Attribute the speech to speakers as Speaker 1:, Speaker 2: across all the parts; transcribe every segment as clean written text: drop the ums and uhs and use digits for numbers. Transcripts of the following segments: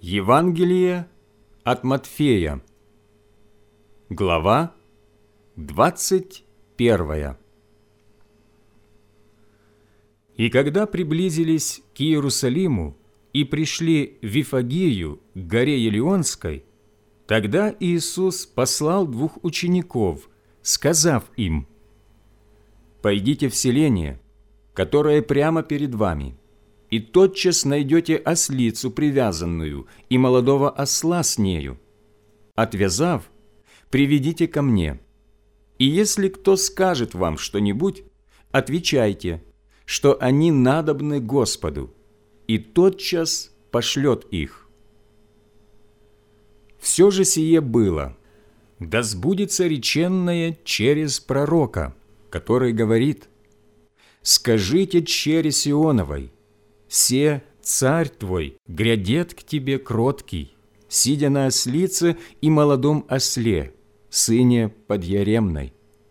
Speaker 1: Евангелие от Матфея, глава 21. И когда приблизились к Иерусалиму и пришли в Вифагию, к горе Елеонской, тогда Иисус послал 2 учеников, сказав им: «Пойдите в селение, которое прямо перед вами, и тотчас найдете ослицу привязанную и молодого осла с нею. Отвязав, приведите ко мне. И если кто скажет вам что-нибудь, отвечайте, что они надобны Господу, и тотчас пошлет их». Все же сие было, да сбудется реченное через пророка, который говорит: «Скажите чере Сионовой: се царь твой грядет к тебе кроткий, сидя на ослице и молодом осле, сыне подъяремной».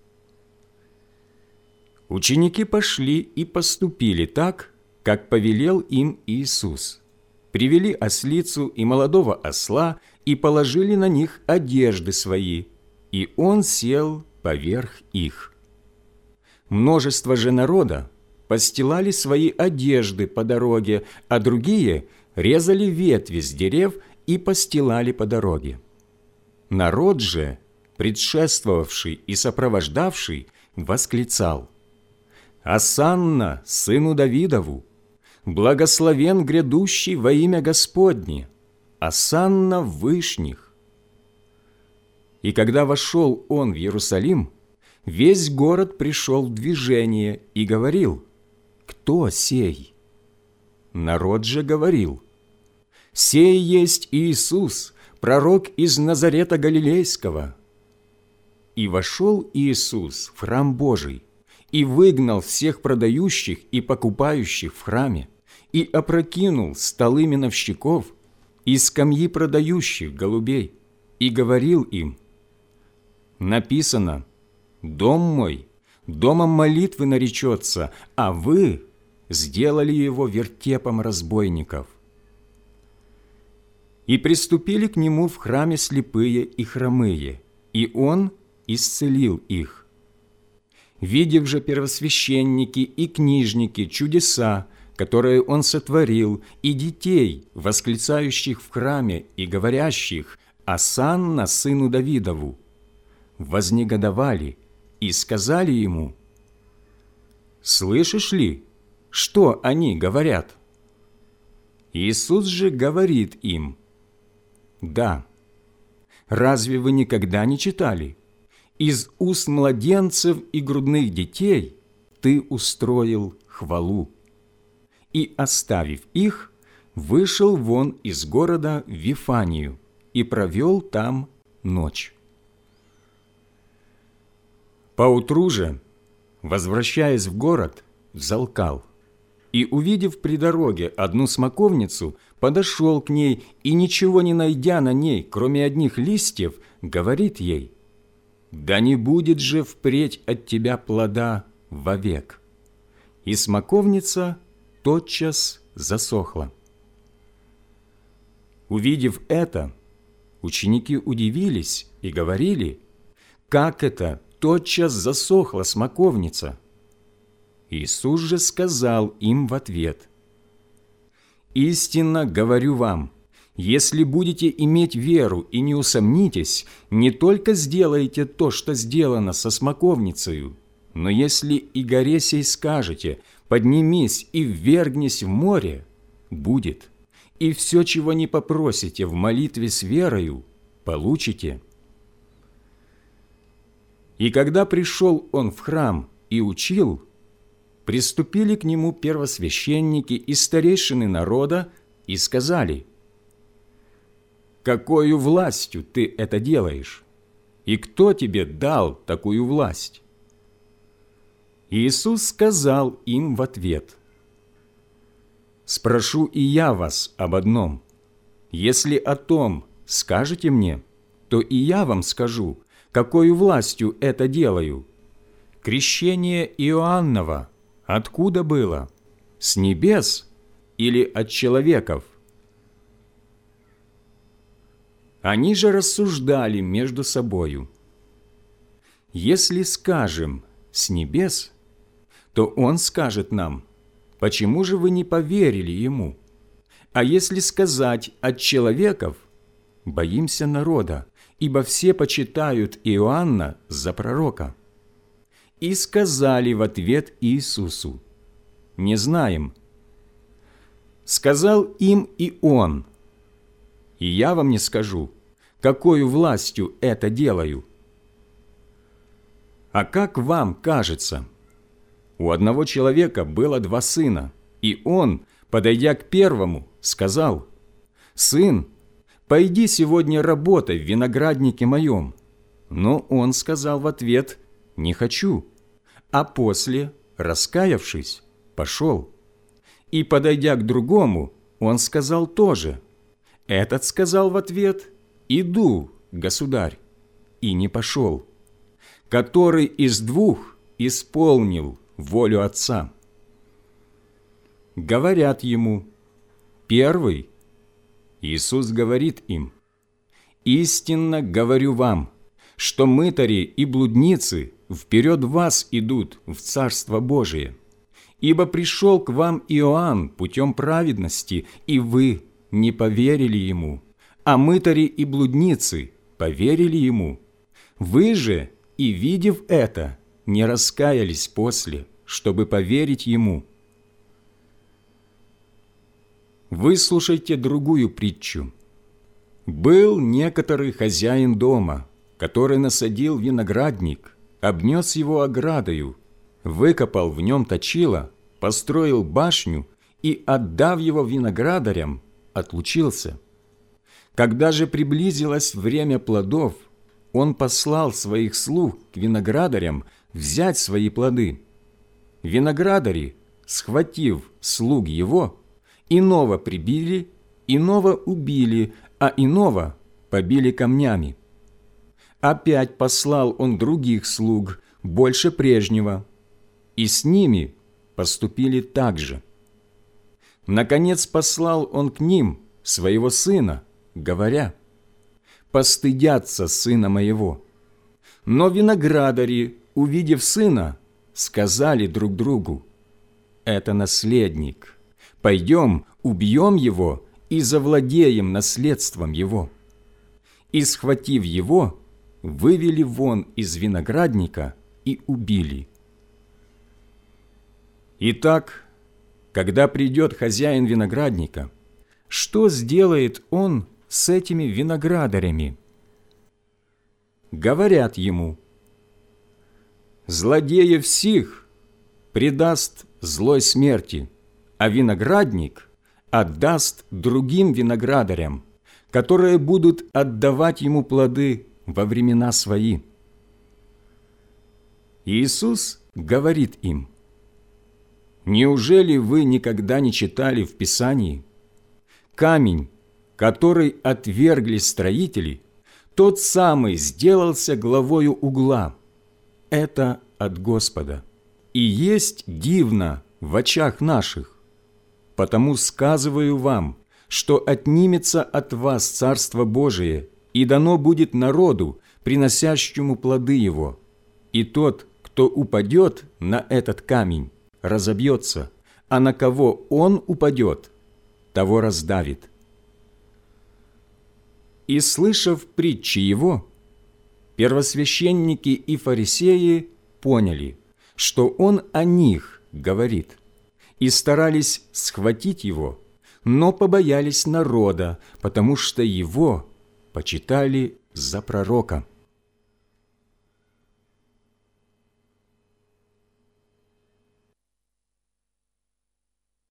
Speaker 1: Ученики пошли и поступили так, как повелел им Иисус. Привели ослицу и молодого осла и положили на них одежды свои, и Он сел поверх их. Множество же народа постилали свои одежды по дороге, а другие резали ветви с дерев и постилали по дороге. Народ же, предшествовавший и сопровождавший, восклицал: «Осанна сыну Давидову! Благословен грядущий во имя Господне! Осанна в вышних!» И когда вошел он в Иерусалим, весь город пришел в движение и говорил: «Кто сей?» Народ же говорил: «Сей есть Иисус, пророк из Назарета Галилейского». И вошел Иисус в храм Божий, и выгнал всех продающих и покупающих в храме, и опрокинул столы миновщиков и скамьи продающих голубей, и говорил им: «Написано: Дом мой домом молитвы наречется, а вы сделали его вертепом разбойников». И приступили к нему в храме слепые и хромые, и он исцелил их. Видев же первосвященники и книжники чудеса, которые он сотворил, и детей, восклицающих в храме и говорящих: «Осанна сыну Давидову», вознегодовали и сказали ему: «Слышишь ли, что они говорят?» Иисус же говорит им: «Да, разве вы никогда не читали? Из уст младенцев и грудных детей ты устроил хвалу». И, оставив их, вышел вон из города в Вифанию и провел там ночь. Поутру же, возвращаясь в город, взалкал, и, увидев при дороге одну смоковницу, подошел к ней и, ничего не найдя на ней, кроме одних листьев, говорит ей: «Да не будет же впредь от тебя плода вовек». И смоковница тотчас засохла. Увидев это, ученики удивились и говорили: «Как это тотчас засохла смоковница?» Иисус же сказал им в ответ: «Истинно говорю вам, если будете иметь веру и не усомнитесь, не только сделаете то, что сделано со смоковницею, но если и горе сей скажете: поднимись и ввергнись в море, будет, и все, чего не попросите в молитве с верою, получите». И когда пришел он в храм и учил, приступили к нему первосвященники и старейшины народа и сказали: «Какою властью ты это делаешь? И кто тебе дал такую власть?» Иисус сказал им в ответ: «Спрошу и я вас об одном. Если о том скажете мне, то и я вам скажу, какою властью это делаю. Крещение Иоаннова откуда было? С небес или от человеков?» Они же рассуждали между собою: если скажем «с небес», то Он скажет нам: почему же вы не поверили Ему? А если сказать «от человеков», боимся народа, ибо все почитают Иоанна за пророка. И сказали в ответ Иисусу: не знаем. Сказал им и Он: и я вам не скажу, какою властью это делаю. А как вам кажется? У одного человека было 2 сына, и он, подойдя к первому, сказал: «Сын, пойди сегодня работай в винограднике моем». Но он сказал в ответ: «Не хочу». А после, раскаявшись, пошел. И, подойдя к другому, он сказал тоже. Этот сказал в ответ: «Иду, государь», и не пошел. Который из 2 исполнил волю Отца? Говорят ему: первый. Иисус говорит им: истинно говорю вам, что мытари и блудницы вперед вас идут в Царство Божие. Ибо пришел к вам Иоанн путем праведности, и вы не поверили ему, а мытари и блудницы поверили ему. Вы же, и видев это, не раскаялись после, чтобы поверить ему. Выслушайте другую притчу. Был некоторый хозяин дома, который насадил виноградник, обнес его оградою, выкопал в нем точило, построил башню и, отдав его виноградарям, отлучился. Когда же приблизилось время плодов, он послал своих слуг к виноградарям взять свои плоды. Виноградари, схватив слуг его, иного прибили, иного убили, а иного побили камнями. Опять послал он других слуг, больше прежнего, и с ними поступили так же. Наконец послал он к ним своего сына, говоря: «Постыдятся сына моего». Но виноградари, увидев сына, сказали друг другу: «Это наследник. Пойдем, убьем его и завладеем наследством его». И, схватив его, вывели вон из виноградника и убили. Итак, когда придет хозяин виноградника, что сделает он с этими виноградарями? Говорят ему: «Злодеев сих предаст злой смерти, а виноградник отдаст другим виноградарям, которые будут отдавать ему плоды во времена свои». Иисус говорит им: «Неужели вы никогда не читали в Писании? Камень, который отвергли строители, тот самый сделался главою угла. Это от Господа. И есть дивно в очах наших. Потому сказываю вам, что отнимется от вас Царство Божие, и дано будет народу, приносящему плоды его. И тот, кто упадет на этот камень, разобьется, а на кого он упадет, того раздавит». И, слышав притчи его, первосвященники и фарисеи поняли, что он о них говорит, и старались схватить его, но побоялись народа, потому что его почитали за пророка.